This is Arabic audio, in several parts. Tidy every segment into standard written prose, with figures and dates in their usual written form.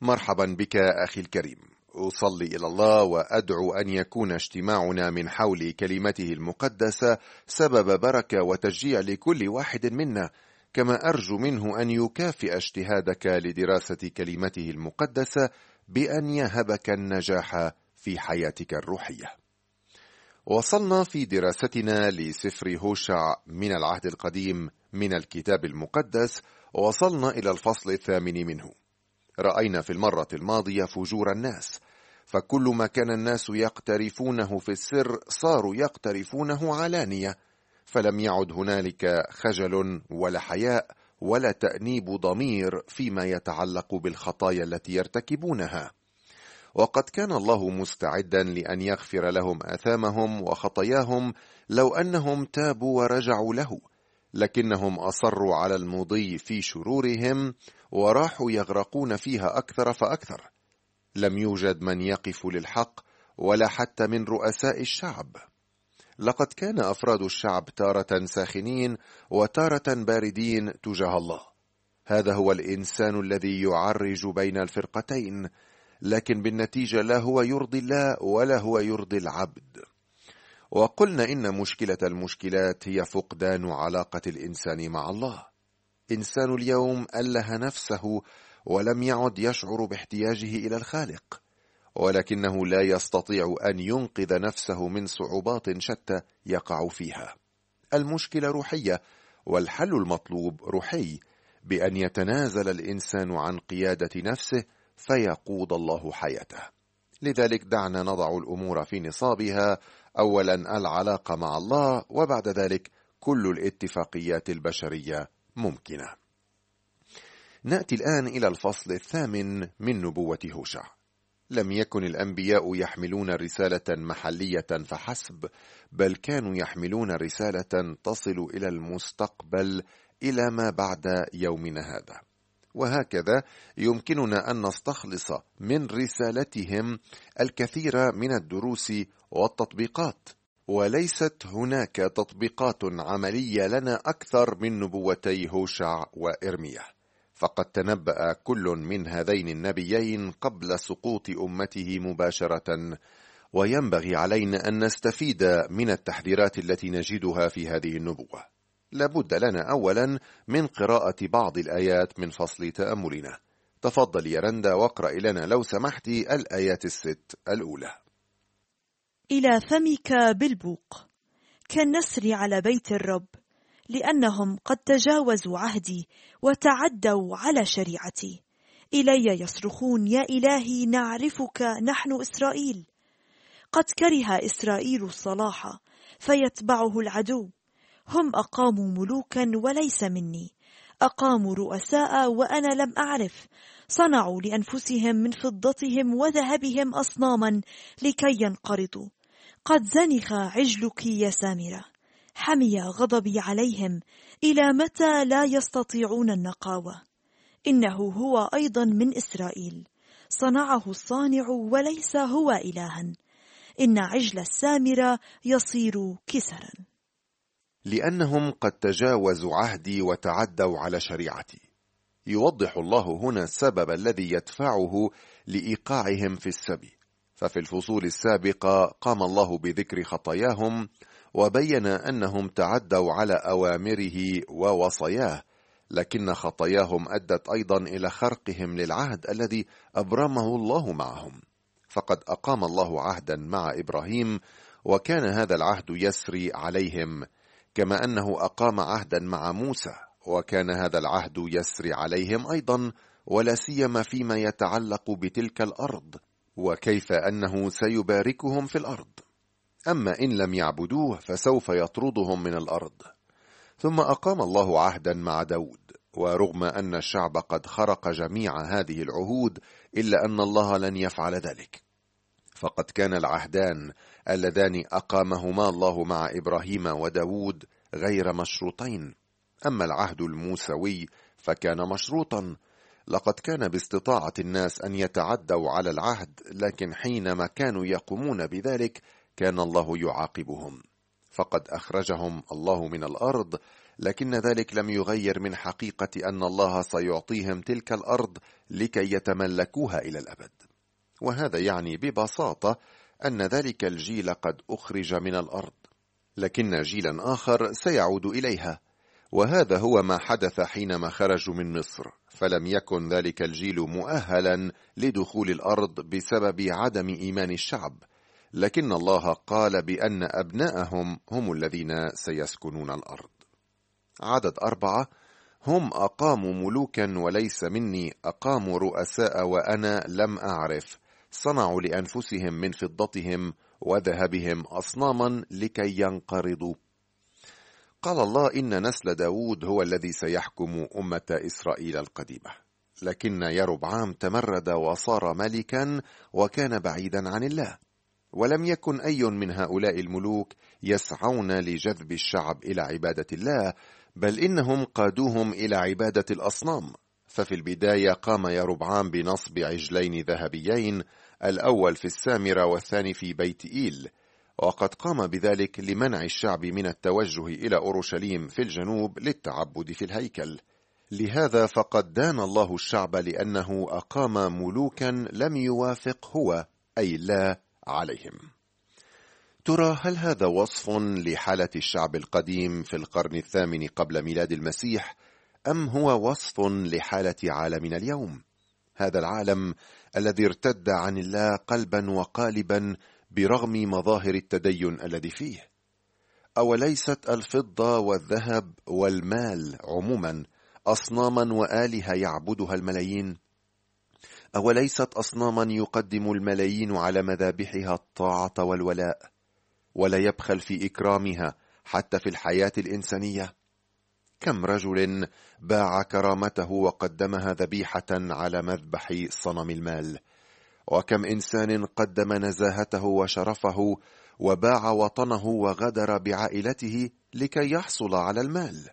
مرحبا بك أخي الكريم. أصلي إلى الله وأدعو أن يكون اجتماعنا من حول كلمته المقدسة سبب بركة وتشجيع لكل واحد منا، كما أرجو منه أن يكافئ اجتهادك لدراسة كلمته المقدسة بأن يهبك النجاح في حياتك الروحية. وصلنا في دراستنا لسفر هوشع من العهد القديم من الكتاب المقدس، ووصلنا إلى الفصل 8 منه. رأينا في المرة الماضية فجور الناس، فكل ما كان الناس يقترفونه في السر صاروا يقترفونه علانية، فلم يعد هنالك خجل ولا حياء ولا تأنيب ضمير فيما يتعلق بالخطايا التي يرتكبونها. وقد كان الله مستعدا لأن يغفر لهم آثامهم وخطاياهم لو أنهم تابوا ورجعوا له، لكنهم أصروا على المضي في شرورهم وراحوا يغرقون فيها أكثر فأكثر. لم يوجد من يقف للحق ولا حتى من رؤساء الشعب. لقد كان أفراد الشعب تارة ساخنين وتارة باردين تجاه الله. هذا هو الإنسان الذي يعرج بين الفرقتين، لكن بالنتيجة لا هو يرضي الله ولا هو يرضي العبد. وقلنا إن مشكلة المشكلات هي فقدان علاقة الإنسان مع الله. إنسان اليوم أله نفسه ولم يعد يشعر باحتياجه إلى الخالق، ولكنه لا يستطيع أن ينقذ نفسه من صعوبات شتى يقع فيها. المشكلة روحية، والحل المطلوب روحي، بأن يتنازل الإنسان عن قيادة نفسه فيقود الله حياته. لذلك دعنا نضع الأمور في نصابها، أولا العلاقة مع الله، وبعد ذلك كل الاتفاقيات البشرية ممكنة. نأتي الآن إلى الفصل 8 من نبوة هوشع. لم يكن الأنبياء يحملون رسالة محلية فحسب، بل كانوا يحملون رسالة تصل إلى المستقبل، إلى ما بعد يومنا هذا. وهكذا يمكننا أن نستخلص من رسالتهم الكثير من الدروس والتطبيقات، وليست هناك تطبيقات عملية لنا أكثر من نبوتي هوشع وإرميا، فقد تنبأ كل من هذين النبيين قبل سقوط أمته مباشرة، وينبغي علينا أن نستفيد من التحذيرات التي نجدها في هذه النبوة. لابد لنا أولا من قراءة بعض الآيات من فصل تأملنا. تفضل يا رندا واقرأ لنا لو سمحت الآيات 6 الأولى. إلى فمك بالبوق كالنسر على بيت الرب، لأنهم قد تجاوزوا عهدي وتعدوا على شريعتي. إلي يصرخون يا إلهي نعرفك نحن إسرائيل. قد كره إسرائيل الصلاح فيتبعه العدو. هم أقاموا ملوكا وليس مني، أقاموا رؤساء وأنا لم أعرف. صنعوا لأنفسهم من فضتهم وذهبهم أصناما لكي ينقرضوا. قد زنخ عجلك يا سامرة، حمي غضبي عليهم. إلى متى لا يستطيعون النقاوة؟ إنه هو أيضا من إسرائيل، صنعه الصانع وليس هو إلها. إن عجل السامرة يصير كسرا. لأنهم قد تجاوزوا عهدي وتعدوا على شريعتي. يوضح الله هنا السبب الذي يدفعه لإيقاعهم في السبي. ففي الفصول السابقة قام الله بذكر خطاياهم، وبين أنهم تعدوا على أوامره ووصاياه، لكن خطاياهم أدت أيضا إلى خرقهم للعهد الذي أبرمه الله معهم. فقد أقام الله عهدا مع إبراهيم، وكان هذا العهد يسري عليهم، كما أنه أقام عهدا مع موسى، وكان هذا العهد يسري عليهم أيضا، ولا سيما فيما يتعلق بتلك الأرض، وكيف أنه سيباركهم في الأرض. أما إن لم يعبدوه فسوف يطردهم من الأرض. ثم أقام الله عهدا مع داود، ورغم أن الشعب قد خرق جميع هذه العهود، إلا أن الله لن يفعل ذلك. فقد كان العهدان اللذان أقامهما الله مع إبراهيم وداود غير مشروطين. أما العهد الموسوي فكان مشروطا. لقد كان باستطاعة الناس أن يتعدوا على العهد، لكن حينما كانوا يقومون بذلك كان الله يعاقبهم. فقد أخرجهم الله من الأرض، لكن ذلك لم يغير من حقيقة أن الله سيعطيهم تلك الأرض لكي يتملكوها إلى الأبد. وهذا يعني ببساطة أن ذلك الجيل قد أخرج من الأرض، لكن جيلا آخر سيعود إليها، وهذا هو ما حدث حينما خرجوا من مصر، فلم يكن ذلك الجيل مؤهلا لدخول الأرض بسبب عدم إيمان الشعب، لكن الله قال بأن أبناءهم هم الذين سيسكنون الأرض. عدد 4: هم أقاموا ملوكا وليس مني، أقاموا رؤساء وأنا لم أعرف، صنعوا لأنفسهم من فضتهم وذهبهم أصناما لكي ينقرضوا. قال الله إن نسل داود هو الذي سيحكم أمة إسرائيل القديمة، لكن يربعام تمرد وصار ملكا وكان بعيدا عن الله، ولم يكن أي من هؤلاء الملوك يسعون لجذب الشعب إلى عبادة الله، بل إنهم قادوهم إلى عبادة الأصنام. ففي البداية قام يربعام بنصب عجلين ذهبيين، الأول في السامرة والثاني في بيت إيل، وقد قام بذلك لمنع الشعب من التوجه إلى أورشليم في الجنوب للتعبد في الهيكل. لهذا فقد دان الله الشعب لأنه أقام ملوكا لم يوافق هو أي الله عليهم. ترى هل هذا وصف لحالة الشعب القديم في القرن الثامن قبل ميلاد المسيح، أم هو وصف لحالة عالمنا اليوم؟ هذا العالم الذي ارتد عن الله قلبا وقالبا برغم مظاهر التدين الذي فيه. أوليست الفضة والذهب والمال عموما أصناما وآلهة يعبدها الملايين؟ أوليست أصناما يقدم الملايين على مذابحها الطاعة والولاء، ولا يبخل في إكرامها حتى في الحياة الإنسانية؟ كم رجل باع كرامته وقدمها ذبيحة على مذبح صنم المال، وكم إنسان قدم نزاهته وشرفه وباع وطنه وغدر بعائلته لكي يحصل على المال.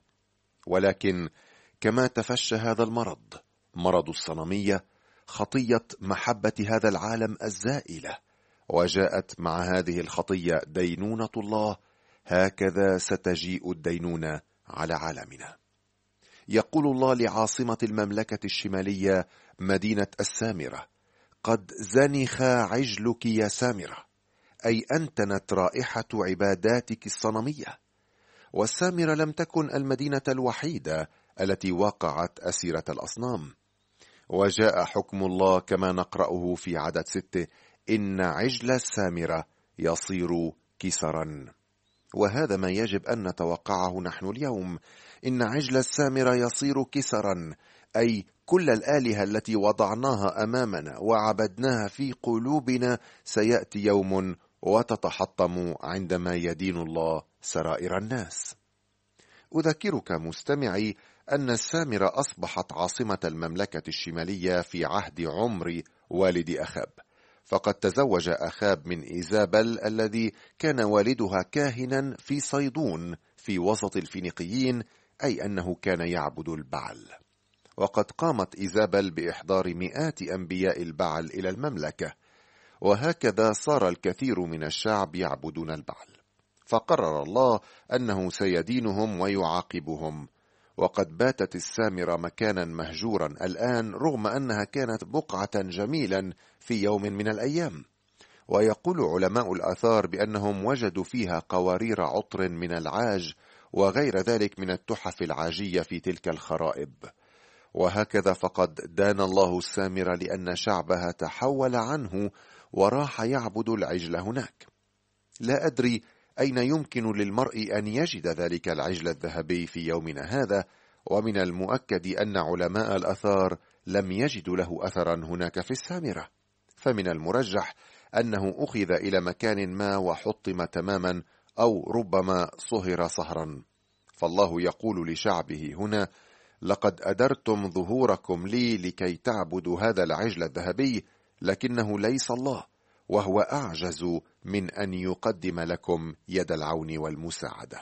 ولكن كما تفشى هذا المرض، مرض الصنمية، خطية محبة هذا العالم الزائلة، وجاءت مع هذه الخطية دينونة الله، هكذا ستجيء الدينونة على عالمنا. يقول الله لعاصمة المملكة الشمالية مدينة السامرة: قد زنخ عجلك يا سامرة، أي أنتنت رائحة عباداتك الصنمية. والسامرة لم تكن المدينة الوحيدة التي وقعت أسيرة الأصنام. وجاء حكم الله كما نقرأه في عدد 6: إن عجل السامرة يصير كسرا. وهذا ما يجب أن نتوقعه نحن اليوم، إن عجل السامرة يصير كسرا، أي كل الآلهة التي وضعناها أمامنا وعبدناها في قلوبنا سيأتي يوم وتتحطم عندما يدين الله سرائر الناس. أذكرك مستمعي أن السامرة أصبحت عاصمة المملكة الشمالية في عهد عمر والد أخاب، فقد تزوج أخاب من إيزابل الذي كان والدها كاهنا في صيدون في وسط الفينيقيين، أي أنه كان يعبد البعل. وقد قامت إيزابل بإحضار مئات أنبياء البعل إلى المملكة، وهكذا صار الكثير من الشعب يعبدون البعل. فقرر الله أنه سيدينهم ويعاقبهم. وقد باتت السامرة مكانا مهجورا الآن، رغم أنها كانت بقعة جميلا في يوم من الأيام. ويقول علماء الآثار بأنهم وجدوا فيها قوارير عطر من العاج وغير ذلك من التحف العاجية في تلك الخرائب. وهكذا فقد دان الله السامرة لأن شعبها تحول عنه وراح يعبد العجل هناك. لا أدري أين يمكن للمرء أن يجد ذلك العجل الذهبي في يومنا هذا، ومن المؤكد أن علماء الآثار لم يجدوا له أثرا هناك في السامرة، فمن المرجح أنه أخذ إلى مكان ما وحطم تماما، أو ربما صهر صهرا. فالله يقول لشعبه هنا: لقد أدرتم ظهوركم لي لكي تعبدوا هذا العجل الذهبي، لكنه ليس الله، وهو أعجز من أن يقدم لكم يد العون والمساعدة.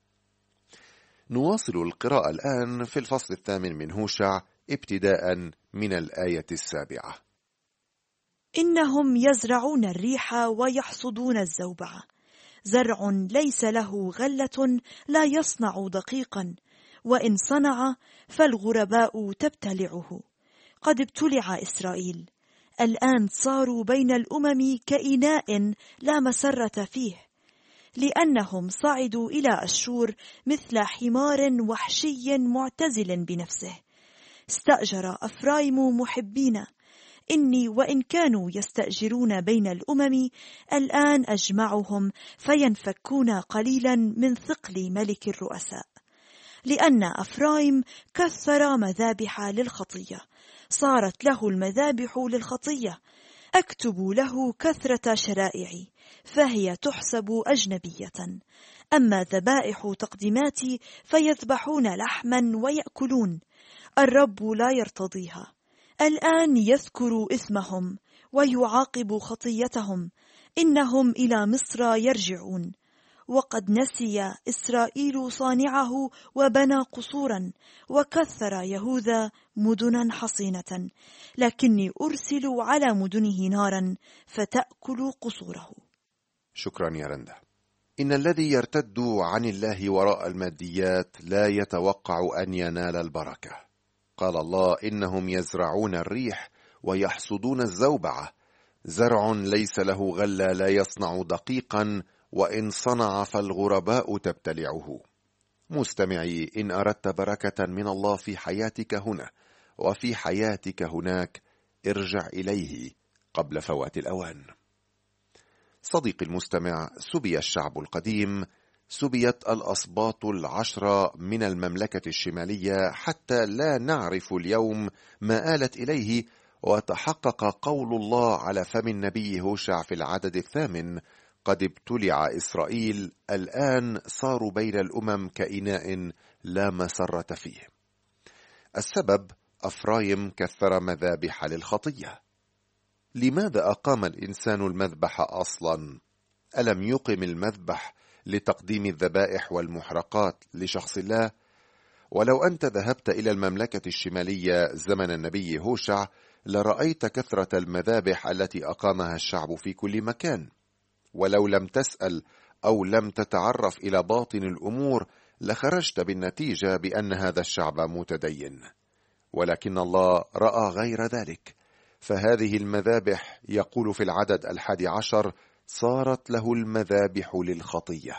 نواصل القراءة الآن في الفصل 8 من هوشع ابتداء من الآية 7. إنهم يزرعون الريح ويحصدون الزوبعة، زرع ليس له غلة لا يصنع دقيقا، وإن صنع فالغرباء تبتلعه. قد ابتلع إسرائيل، الآن صاروا بين الأمم كإناء لا مسرة فيه، لأنهم صعدوا إلى أشور مثل حمار وحشي معتزل بنفسه. استأجر أفرايم محبين، إني وإن كانوا يستأجرون بين الأمم الآن أجمعهم فينفكون قليلا من ثقل ملك الرؤساء. لأن أفرايم كثر مذابح للخطية، صارت له المذابح للخطية. أكتب له كثرة شرائعي، فهي تحسب أجنبية. أما ذبائح تقديماتي فيذبحون لحما ويأكلون، الرب لا يرتضيها. الآن يذكر إثمهم ويعاقب خطيتهم، إنهم إلى مصر يرجعون. وقد نسي إسرائيل صانعه وبنى قصورا، وكثر يهوذا مدنا حصينة، لكني أرسل على مدنه نارا فتأكل قصوره. شكرا يا رندا. إن الذي يرتد عن الله وراء الماديات لا يتوقع أن ينال البركة. قال الله: إنهم يزرعون الريح ويحصدون الزوبعة، زرع ليس له غلة لا يصنع دقيقا، وإن صنع فالغرباء تبتلعه. مستمعي، إن أردت بركة من الله في حياتك هنا وفي حياتك هناك، ارجع إليه قبل فوات الأوان. صديقي المستمع، سبي الشعب القديم، سبيت الأسباط 10 من المملكة الشمالية، حتى لا نعرف اليوم ما آلت إليه. وتحقق قول الله على فم النبي هوشع في العدد 8: قد ابتلع إسرائيل، الآن صاروا بين الأمم كإناء لا مسرة فيه. السبب: أفرايم كثر مذابح للخطية. لماذا أقام الإنسان المذبح أصلا؟ ألم يقم المذبح لتقديم الذبائح والمحرقات لشخص الله؟ ولو أنت ذهبت إلى المملكة الشمالية زمن النبي هوشع لرأيت كثرة المذابح التي أقامها الشعب في كل مكان. ولو لم تسأل أو لم تتعرف إلى باطن الأمور لخرجت بالنتيجة بأن هذا الشعب متدين. ولكن الله رأى غير ذلك، فهذه المذابح، يقول في العدد 11: صارت له المذابح للخطية.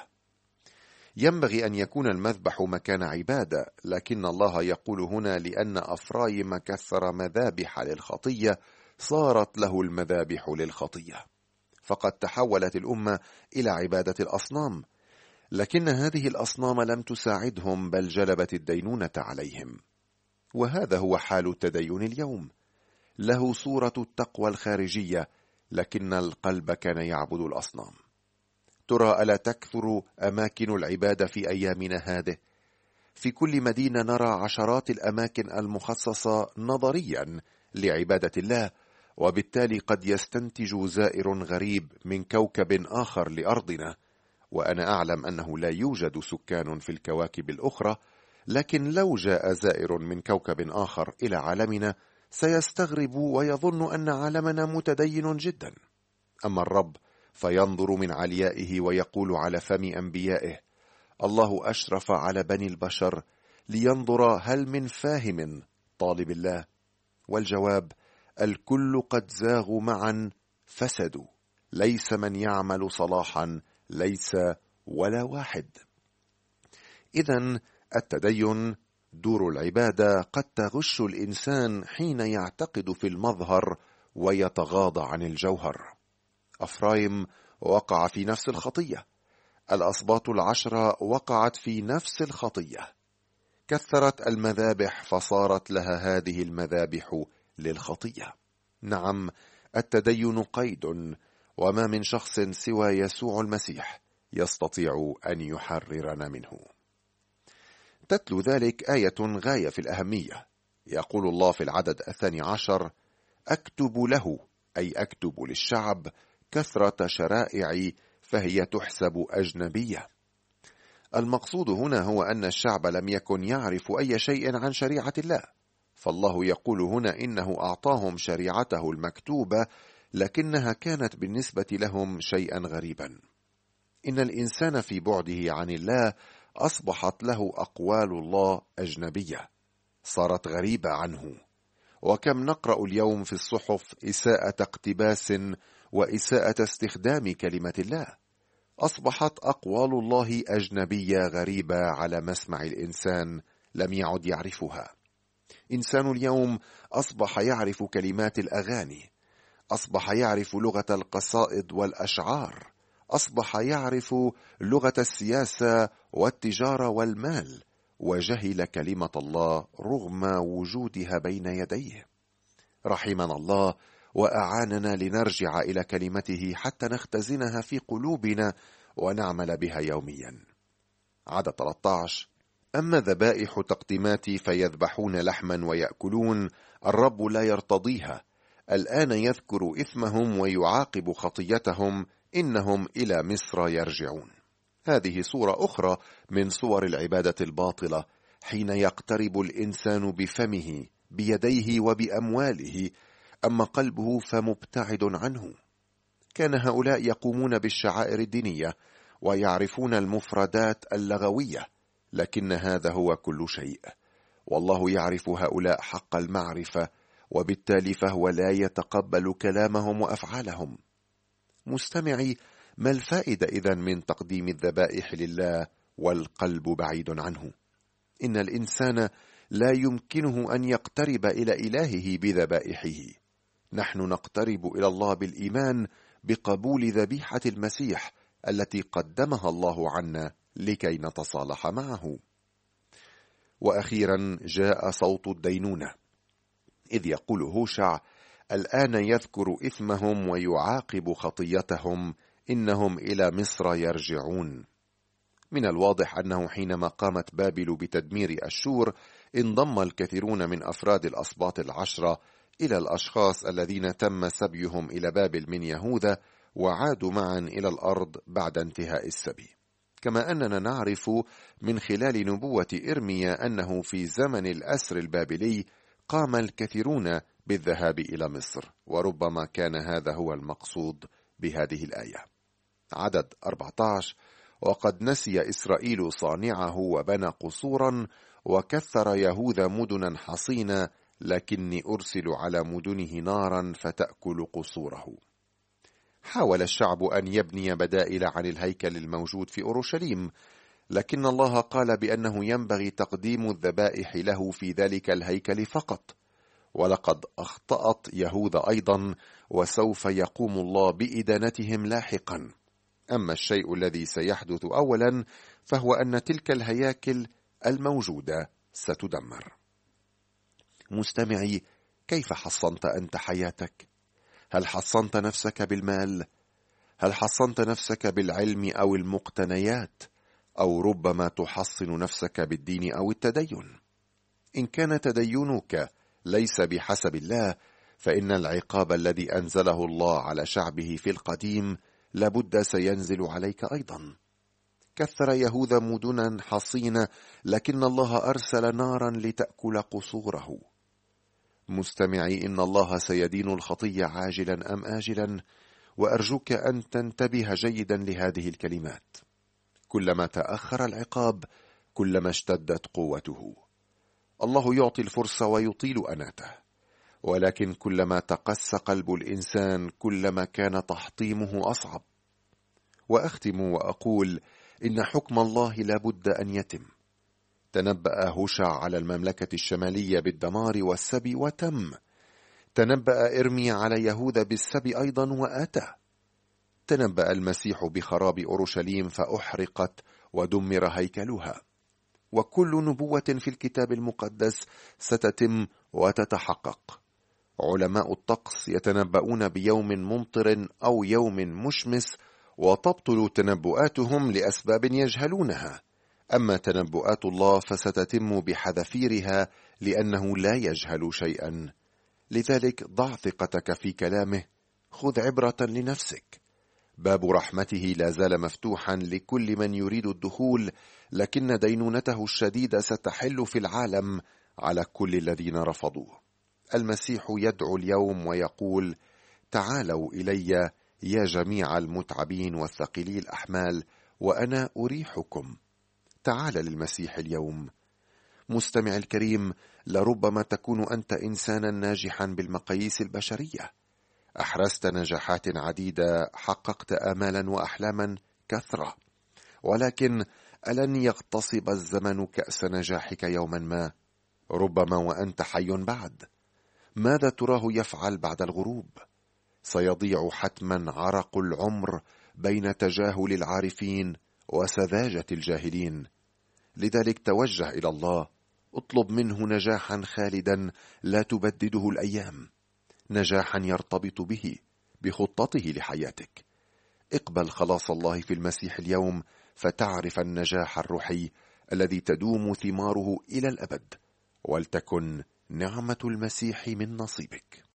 ينبغي أن يكون المذبح مكان عبادة، لكن الله يقول هنا: لأن أفرايم كثر مذابح للخطية، صارت له المذابح للخطية. فقد تحولت الأمة إلى عبادة الأصنام، لكن هذه الأصنام لم تساعدهم، بل جلبت الدينونة عليهم. وهذا هو حال التدين اليوم، له صورة التقوى الخارجية، لكن القلب كان يعبد الأصنام. ترى ألا تكثر أماكن العبادة في أيامنا هذه؟ في كل مدينة نرى عشرات الأماكن المخصصة نظريا لعبادة الله، وبالتالي قد يستنتج زائر غريب من كوكب آخر لأرضنا، وأنا أعلم أنه لا يوجد سكان في الكواكب الأخرى، لكن لو جاء زائر من كوكب آخر إلى عالمنا سيستغرب ويظن أن عالمنا متدين جدا. أما الرب فينظر من عليائه ويقول على فم أنبيائه: الله أشرف على بني البشر لينظر هل من فاهم طالب الله. والجواب: الكل قد زاغوا معا فسدوا، ليس من يعمل صلاحا، ليس ولا واحد. إذن التدين، دور العبادة، قد تغش الإنسان حين يعتقد في المظهر ويتغاضى عن الجوهر. أفرايم وقع في نفس الخطية، الأسباط 10 وقعت في نفس الخطية، كثرت المذابح فصارت لها هذه المذابح للخطية. نعم، التدين قيد، وما من شخص سوى يسوع المسيح يستطيع أن يحررنا منه. تتلو ذلك آية غاية في الأهمية، يقول الله في العدد 12: أكتب له، أي أكتب للشعب، كثرة شرائعي، فهي تحسب أجنبية. المقصود هنا هو أن الشعب لم يكن يعرف أي شيء عن شريعة الله، فالله يقول هنا إنه أعطاهم شريعته المكتوبة، لكنها كانت بالنسبة لهم شيئا غريبا. إن الإنسان في بعده عن الله أصبحت له أقوال الله أجنبية، صارت غريبة عنه. وكم نقرأ اليوم في الصحف إساءة اقتباس وإساءة استخدام كلمة الله. أصبحت أقوال الله أجنبية غريبة على مسمع الإنسان، لم يعد يعرفها. إنسان اليوم أصبح يعرف كلمات الأغاني، أصبح يعرف لغة القصائد والأشعار، أصبح يعرف لغة السياسة والتجارة والمال، وجهل كلمة الله رغم وجودها بين يديه. رحمنا الله وأعاننا لنرجع إلى كلمته حتى نختزنها في قلوبنا ونعمل بها يوميا. عدد 13: أما ذبائح تقديمات فيذبحون لحما ويأكلون، الرب لا يرتضيها. الآن يذكر إثمهم ويعاقب خطيتهم، إنهم إلى مصر يرجعون. هذه صورة أخرى من صور العبادة الباطلة، حين يقترب الإنسان بفمه بيديه وبأمواله، أما قلبه فمبتعد عنه. كان هؤلاء يقومون بالشعائر الدينية ويعرفون المفردات اللغوية، لكن هذا هو كل شيء، والله يعرف هؤلاء حق المعرفة، وبالتالي فهو لا يتقبل كلامهم وأفعالهم. مستمعي، ما الفائدة إذن من تقديم الذبائح لله والقلب بعيد عنه؟ إن الإنسان لا يمكنه أن يقترب إلى إلهه بذبائحه. نحن نقترب إلى الله بالإيمان بقبول ذبيحة المسيح التي قدمها الله عنا لكي نتصالح معه. وأخيرا جاء صوت الدينونة، إذ يقول هوشع: الآن يذكر إثمهم ويعاقب خطيتهم، إنهم إلى مصر يرجعون. من الواضح أنه حينما قامت بابل بتدمير أشور، انضم الكثيرون من أفراد الأسباط 10 إلى الأشخاص الذين تم سبيهم إلى بابل من يهوذا، وعادوا معا إلى الأرض بعد انتهاء السبي. كما أننا نعرف من خلال نبوة إرميا أنه في زمن الأسر البابلي قام الكثيرون بالذهاب إلى مصر، وربما كان هذا هو المقصود بهذه الآية. عدد 14: وقد نسي إسرائيل صانعه وبنى قصورا، وكثر يهوذا مدنا حصينا، لكني أرسل على مدنه نارا فتأكل قصوره. حاول الشعب أن يبني بدائل عن الهيكل الموجود في أورشليم، لكن الله قال بأنه ينبغي تقديم الذبائح له في ذلك الهيكل فقط. ولقد أخطأت يهوذا أيضا، وسوف يقوم الله بإدانتهم لاحقا. أما الشيء الذي سيحدث أولا فهو أن تلك الهياكل الموجودة ستدمر. مستمعي، كيف حصنت أنت حياتك؟ هل حصنت نفسك بالمال؟ هل حصنت نفسك بالعلم أو المقتنيات؟ أو ربما تحصن نفسك بالدين أو التدين؟ إن كان تدينك ليس بحسب الله، فإن العقاب الذي أنزله الله على شعبه في القديم لابد سينزل عليك أيضا. كثر يهوذا مدنا حصينة، لكن الله أرسل نارا لتأكل قصوره. مستمعي، إن الله سيدين الخطية عاجلا أم آجلا، وأرجوك أن تنتبه جيدا لهذه الكلمات. كلما تأخر العقاب كلما اشتدت قوته. الله يعطي الفرصة ويطيل أناته، ولكن كلما تقسى قلب الإنسان كلما كان تحطيمه أصعب. وأختم وأقول إن حكم الله لابد أن يتم. تنبأ هوشع على المملكة الشمالية بالدمار والسبي وتم. تنبأ إرميا على يهوذا بالسبي أيضا وأتى. تنبأ المسيح بخراب أورشليم فأحرقت ودمر هيكلها. وكل نبوة في الكتاب المقدس ستتم وتتحقق. علماء الطقس يتنبؤون بيوم ممطر أو يوم مشمس، وتبطل تنبؤاتهم لأسباب يجهلونها. أما تنبؤات الله فستتم بحذافيرها، لأنه لا يجهل شيئا. لذلك ضع ثقتك في كلامه، خذ عبرة لنفسك. باب رحمته لا زال مفتوحا لكل من يريد الدخول، لكن دينونته الشديدة ستحل في العالم على كل الذين رفضوه. المسيح يدعو اليوم ويقول: تعالوا إلي يا جميع المتعبين والثقيلي الأحمال وأنا أريحكم. تعال للمسيح اليوم. مستمع الكريم، لربما تكون أنت إنسانا ناجحا بالمقاييس البشرية، أحرزت نجاحات عديدة، حققت آمالا وأحلاما كثرة، ولكن ألن يغتصب الزمن كأس نجاحك يوما ما؟ ربما وأنت حي بعد. ماذا تراه يفعل بعد الغروب؟ سيضيع حتما عرق العمر بين تجاهل العارفين وسذاجة الجاهلين. لذلك توجه إلى الله، اطلب منه نجاحا خالدا لا تبدده الأيام، نجاحا يرتبط به، بخطته لحياتك. اقبل خلاص الله في المسيح اليوم، فتعرف النجاح الروحي الذي تدوم ثماره إلى الأبد، ولتكن نعمة المسيح من نصيبك.